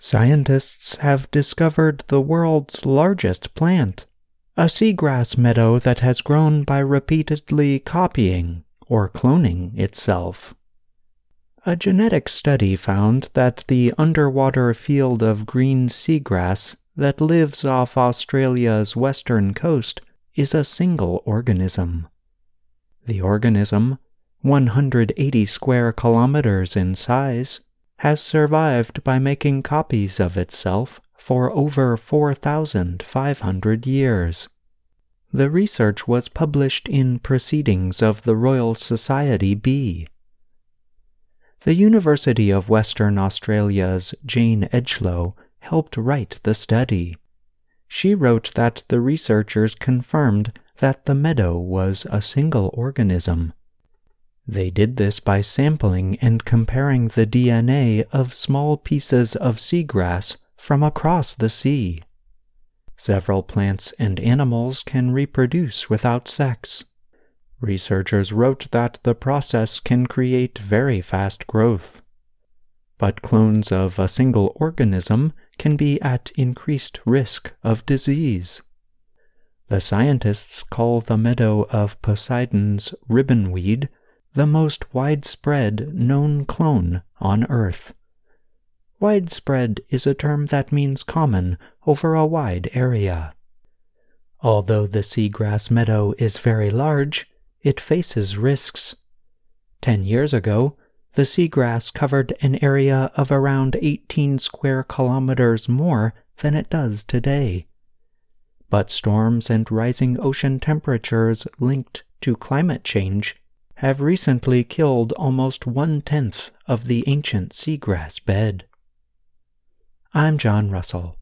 Scientists have discovered the world's largest plant, a seagrass meadow that has grown by repeatedly copying or cloning itself. A genetic study found that the underwater field of green seagrass that lives off Australia's western coast is a single organism. The organism, 180 square kilometers in size, has survived by making copies of itself for over 4,500 years. The research was published in Proceedings of the Royal Society B. The University of Western Australia's Jane Edgelow helped write the study. She wrote that the researchers confirmed that the meadow was a single organism. They did this by sampling and comparing the DNA of small pieces of seagrass from across the sea. Several plants and animals can reproduce without sex. Researchers wrote that the process can create very fast growth. But clones of a single organism can be at increased risk of disease. The scientists call the meadow of Poseidon's ribbonweed the most widespread known clone on Earth. Widespread is a term that means common over a wide area. Although the seagrass meadow is very large, it faces risks. 10 years ago, the seagrass covered an area of around 18 square kilometers more than it does today. But storms and rising ocean temperatures linked to climate change have recently killed almost 1/10 of the ancient seagrass bed. I'm John Russell.